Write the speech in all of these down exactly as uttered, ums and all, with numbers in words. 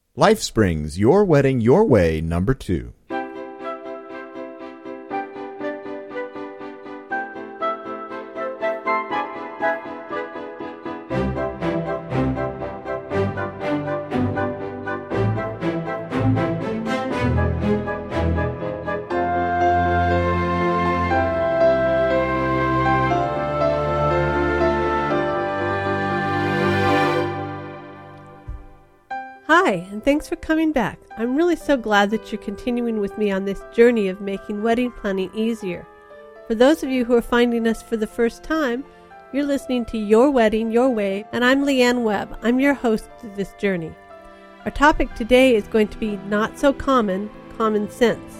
LifeSprings Your Wedding Your Way, number two. Hi, and thanks for coming back. I'm really so glad that you're continuing with me on this journey of making wedding planning easier. For those of you who are finding us for the first time, you're listening to Your Wedding Your Way, and I'm Leanne Webb. I'm your host of this journey. Our topic today is going to be Not So Common, Common Sense.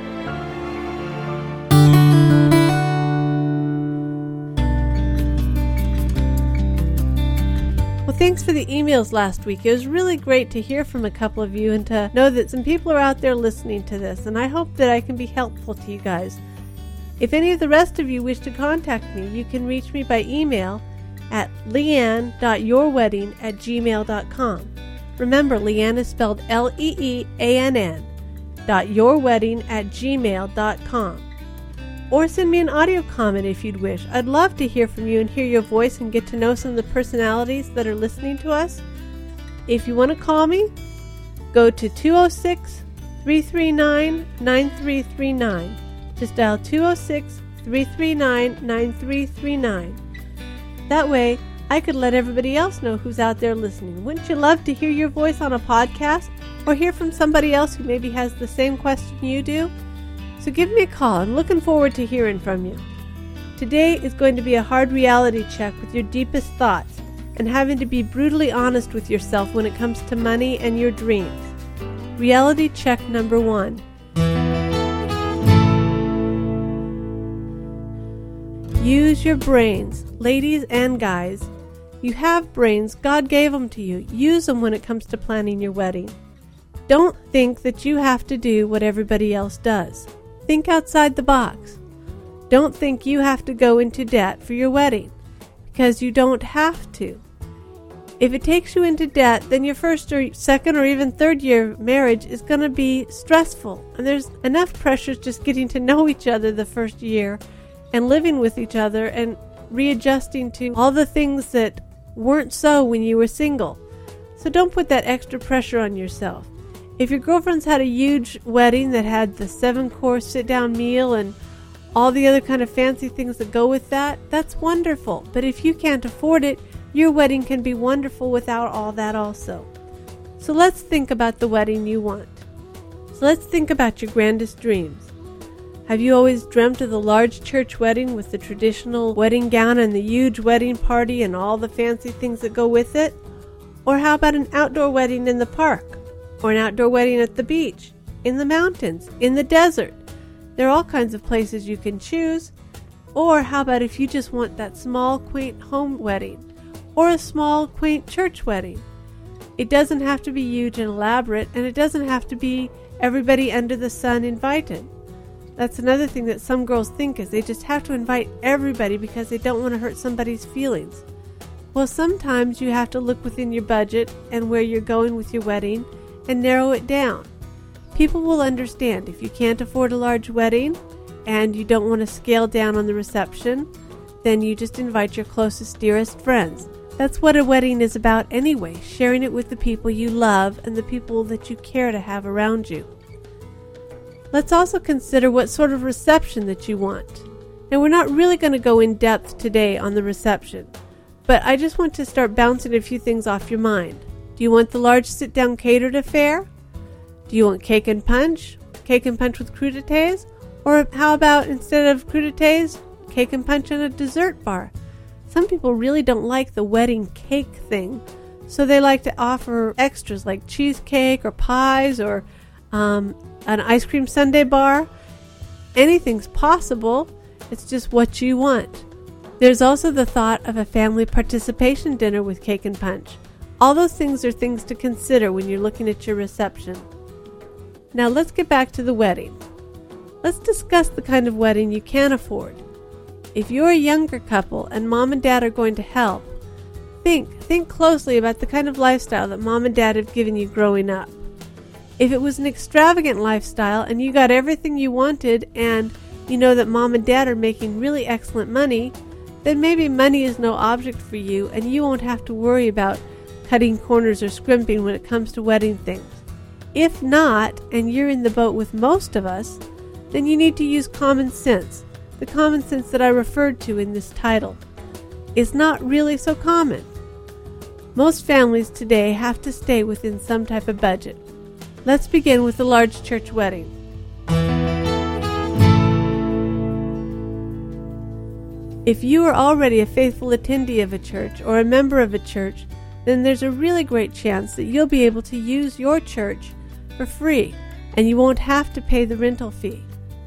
Thanks for the emails last week. It was really great to hear from a couple of you and to know that some people are out there listening to this, and I hope that I can be helpful to you guys. If any of the rest of you wish to contact me, you can reach me by email at leanne dot your wedding at gmail dot com. Remember, Leanne is spelled L E E A N N dot yourwedding at gmail dot com. Or send me an audio comment if you'd wish. I'd love to hear from you and hear your voice and get to know some of the personalities that are listening to us. If you want to call me, go to two oh six, three three nine, nine three three nine. Just dial two oh six, three three nine, nine three three nine. That way, I could let everybody else know who's out there listening. Wouldn't you love to hear your voice on a podcast or hear from somebody else who maybe has the same question you do? So give me a call. I'm looking forward to hearing from you. Today is going to be a hard reality check with your deepest thoughts and having to be brutally honest with yourself when it comes to money and your dreams. Reality check number one. Use your brains, ladies and guys. You have brains. God gave them to you. Use them when it comes to planning your wedding. Don't think that you have to do what everybody else does. Think outside the box. Don't think you have to go into debt for your wedding, because you don't have to. If it takes you into debt, then your first or second or even third year of marriage is going to be stressful. And there's enough pressures just getting to know each other the first year and living with each other and readjusting to all the things that weren't so when you were single. So don't put that extra pressure on yourself. If your girlfriend's had a huge wedding that had the seven-course sit-down meal and all the other kind of fancy things that go with that, that's wonderful. But if you can't afford it, your wedding can be wonderful without all that also. So let's think about the wedding you want. So let's think about your grandest dreams. Have you always dreamt of the large church wedding with the traditional wedding gown and the huge wedding party and all the fancy things that go with it? Or how about an outdoor wedding in the park? Or an outdoor wedding at the beach, in the mountains, in the desert? There are all kinds of places you can choose. Or how about if you just want that small, quaint home wedding? Or a small, quaint church wedding? It doesn't have to be huge and elaborate, and it doesn't have to be everybody under the sun invited. That's another thing that some girls think, is they just have to invite everybody because they don't want to hurt somebody's feelings. Well, sometimes you have to look within your budget and where you're going with your wedding and narrow it down. People will understand if you can't afford a large wedding and you don't want to scale down on the reception, then you just invite your closest, dearest friends. That's what a wedding is about anyway, sharing it with the people you love and the people that you care to have around you. Let's also consider what sort of reception that you want. Now, we're not really going to go in depth today on the reception, but I just want to start bouncing a few things off your mind. Do you want the large sit-down catered affair? Do you want cake and punch? Cake and punch with crudités? Or how about, instead of crudités, cake and punch and a dessert bar? Some people really don't like the wedding cake thing, so they like to offer extras like cheesecake or pies or um, an ice cream sundae bar. Anything's possible. It's just what you want. There's also the thought of a family participation dinner with cake and punch. All those things are things to consider when you're looking at your reception. Now let's get back to the wedding. Let's discuss the kind of wedding you can afford. If you're a younger couple and mom and dad are going to help, think, think closely about the kind of lifestyle that mom and dad have given you growing up. If it was an extravagant lifestyle and you got everything you wanted and you know that mom and dad are making really excellent money, then maybe money is no object for you and you won't have to worry about cutting corners or scrimping when it comes to wedding things. If not, and you're in the boat with most of us, then you need to use common sense, the common sense that I referred to in this title. It's not really so common. Most families today have to stay within some type of budget. Let's begin with a large church wedding. If you are already a faithful attendee of a church or a member of a church, then there's a really great chance that you'll be able to use your church for free and you won't have to pay the rental fee.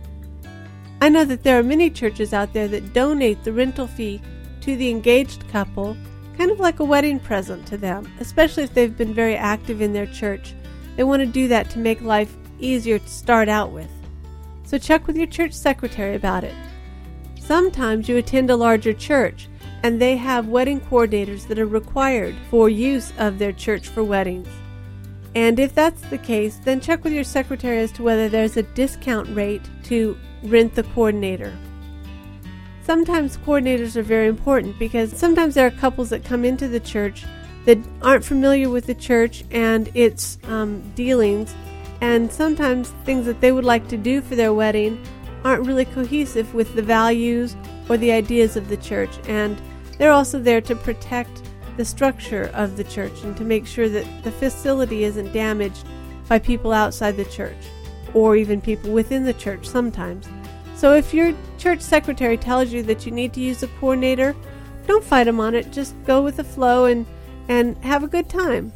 I know that there are many churches out there that donate the rental fee to the engaged couple, kind of like a wedding present to them, especially if they've been very active in their church. They want to do that to make life easier to start out with. So check with your church secretary about it. Sometimes you attend a larger church and they have wedding coordinators that are required for use of their church for weddings. And if that's the case, then check with your secretary as to whether there's a discount rate to rent the coordinator. Sometimes coordinators are very important because sometimes there are couples that come into the church that aren't familiar with the church and its um, dealings, and sometimes things that they would like to do for their wedding aren't really cohesive with the values or the ideas of the church, and they're also there to protect the structure of the church and to make sure that the facility isn't damaged by people outside the church or even people within the church sometimes. So if your church secretary tells you that you need to use a coordinator, don't fight them on it. Just go with the flow and, and have a good time.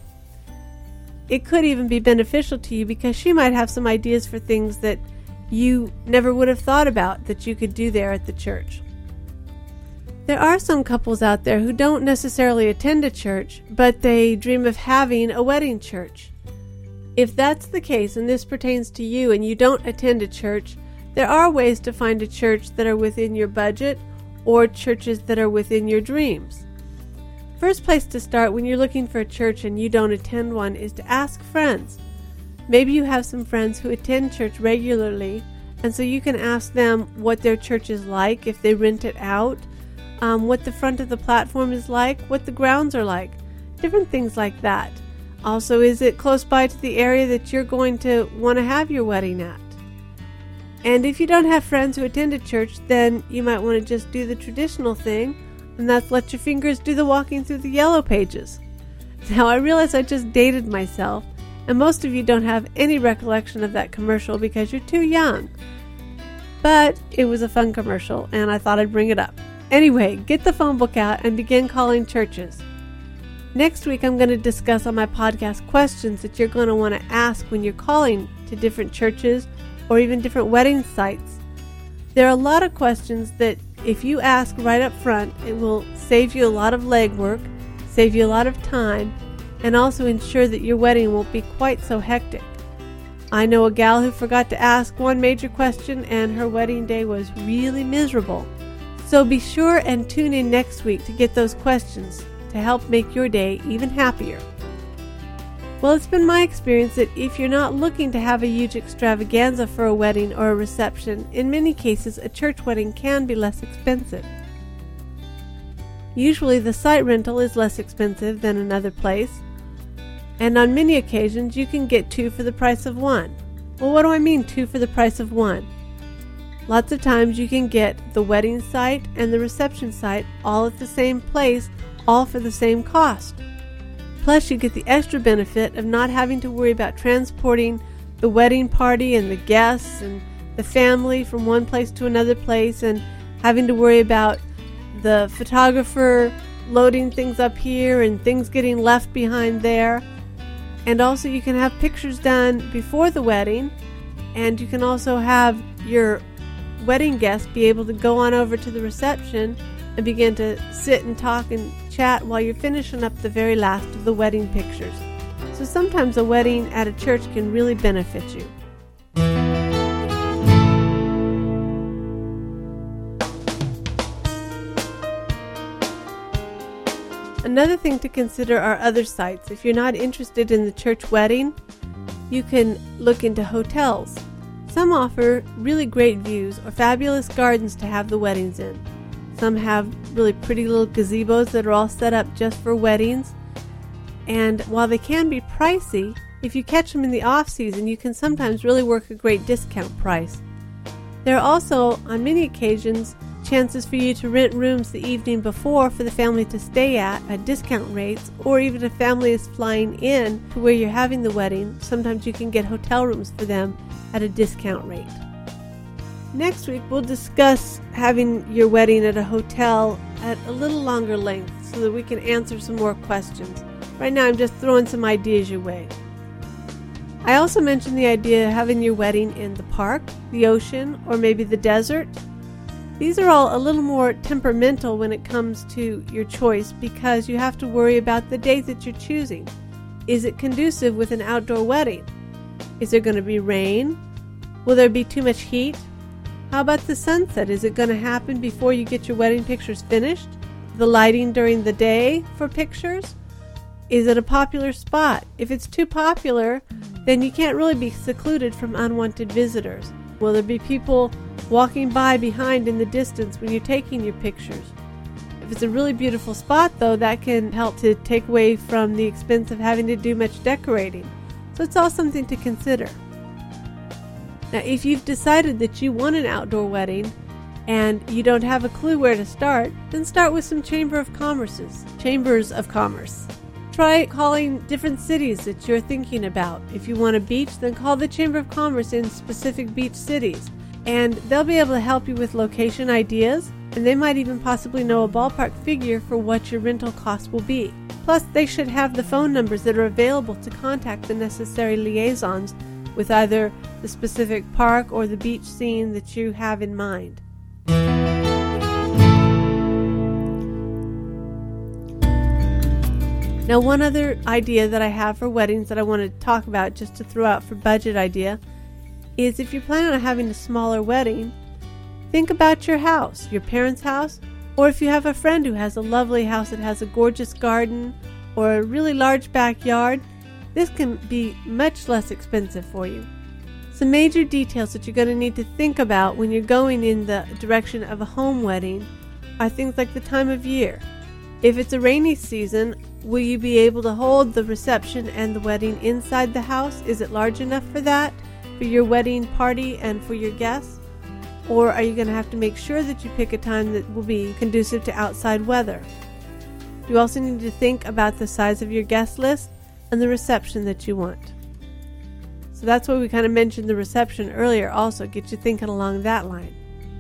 It could even be beneficial to you because she might have some ideas for things that you never would have thought about that you could do there at the church. There are some couples out there who don't necessarily attend a church, but they dream of having a wedding church. If that's the case and this pertains to you and you don't attend a church, there are ways to find a church that are within your budget or churches that are within your dreams. First place to start when you're looking for a church and you don't attend one is to ask friends. Maybe you have some friends who attend church regularly, and so you can ask them what their church is like if they rent it out, um, what the front of the platform is like, what the grounds are like, different things like that. Also, is it close by to the area that you're going to want to have your wedding at? And if you don't have friends who attend a church, then you might want to just do the traditional thing, and that's let your fingers do the walking through the yellow pages. Now, I realize I just dated myself, and most of you don't have any recollection of that commercial because you're too young. But it was a fun commercial, and I thought I'd bring it up. Anyway, get the phone book out and begin calling churches. Next week, I'm going to discuss on my podcast questions that you're going to want to ask when you're calling to different churches or even different wedding sites. There are a lot of questions that if you ask right up front, it will save you a lot of legwork, save you a lot of time, and also ensure that your wedding won't be quite so hectic. I know a gal who forgot to ask one major question and her wedding day was really miserable. So be sure and tune in next week to get those questions to help make your day even happier. Well, it's been my experience that if you're not looking to have a huge extravaganza for a wedding or a reception, in many cases a church wedding can be less expensive. Usually the site rental is less expensive than another place, and on many occasions you can get two for the price of one. Well, what do I mean two for the price of one? Lots of times you can get the wedding site and the reception site all at the same place, all for the same cost. Plus you get the extra benefit of not having to worry about transporting the wedding party and the guests and the family from one place to another place and having to worry about the photographer loading things up here and things getting left behind there. And also you can have pictures done before the wedding, and you can also have your wedding guests be able to go on over to the reception and begin to sit and talk and chat while you're finishing up the very last of the wedding pictures. So sometimes a wedding at a church can really benefit you. Another thing to consider are other sites. If you're not interested in the church wedding, you can look into hotels. Some offer really great views or fabulous gardens to have the weddings in. Some have really pretty little gazebos that are all set up just for weddings. And while they can be pricey, if you catch them in the off-season, you can sometimes really work a great discount price. There are also, on many occasions, chances for you to rent rooms the evening before for the family to stay at at discount rates, or even if family is flying in to where you're having the wedding, sometimes you can get hotel rooms for them at a discount rate. Next week, we'll discuss having your wedding at a hotel at a little longer length so that we can answer some more questions. Right now, I'm just throwing some ideas your way. I also mentioned the idea of having your wedding in the park, the ocean, or maybe the desert. These are all a little more temperamental when it comes to your choice because you have to worry about the date that you're choosing. Is it conducive with an outdoor wedding? Is there going to be rain? Will there be too much heat? How about the sunset? Is it going to happen before you get your wedding pictures finished? The lighting during the day for pictures? Is it a popular spot? If it's too popular, then you can't really be secluded from unwanted visitors. Will there be people walking by behind in the distance when you're taking your pictures? If it's a really beautiful spot, though, that can help to take away from the expense of having to do much decorating. So it's all something to consider. Now, if you've decided that you want an outdoor wedding and you don't have a clue where to start, then start with some Chamber of Commerce's, Chambers of Commerce. Try calling different cities that you're thinking about. If you want a beach, then call the Chamber of Commerce in specific beach cities. And they'll be able to help you with location ideas, and they might even possibly know a ballpark figure for what your rental costs will be. Plus, they should have the phone numbers that are available to contact the necessary liaisons with either the specific park or the beach scene that you have in mind. Now, one other idea that I have for weddings that I want to talk about, just to throw out for budget idea, is if you're planning on having a smaller wedding, think about your house, your parents' house, or if you have a friend who has a lovely house that has a gorgeous garden or a really large backyard, this can be much less expensive for you. Some major details that you're going to need to think about when you're going in the direction of a home wedding are things like the time of year. If it's a rainy season, will you be able to hold the reception and the wedding inside the house? Is it large enough for that, for your wedding party and for your guests? Or are you going to have to make sure that you pick a time that will be conducive to outside weather? You also need to think about the size of your guest list and the reception that you want. So that's why we kind of mentioned the reception earlier also, get you thinking along that line.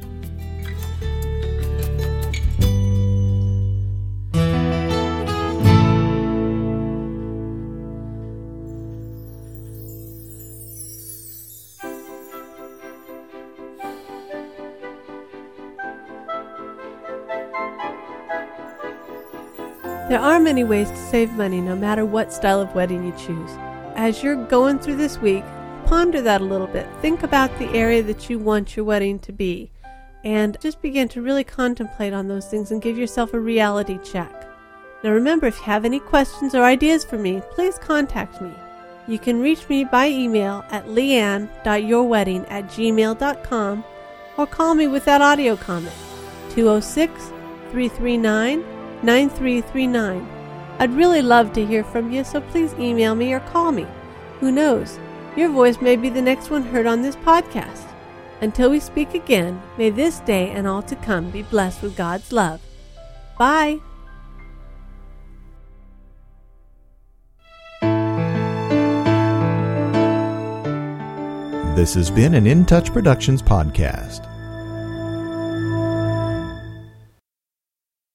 There are many ways to save money no matter what style of wedding you choose. As you're going through this week, ponder that a little bit. Think about the area that you want your wedding to be, and just begin to really contemplate on those things and give yourself a reality check. Now remember, if you have any questions or ideas for me, please contact me. You can reach me by email at leanne dot your wedding at gmail dot com or call me with that audio comment, two oh six, three three nine, nine three three nine. I'd really love to hear from you, so please email me or call me. Who knows? Your voice may be the next one heard on this podcast. Until we speak again, may this day and all to come be blessed with God's love. Bye. This has been an In Touch Productions podcast.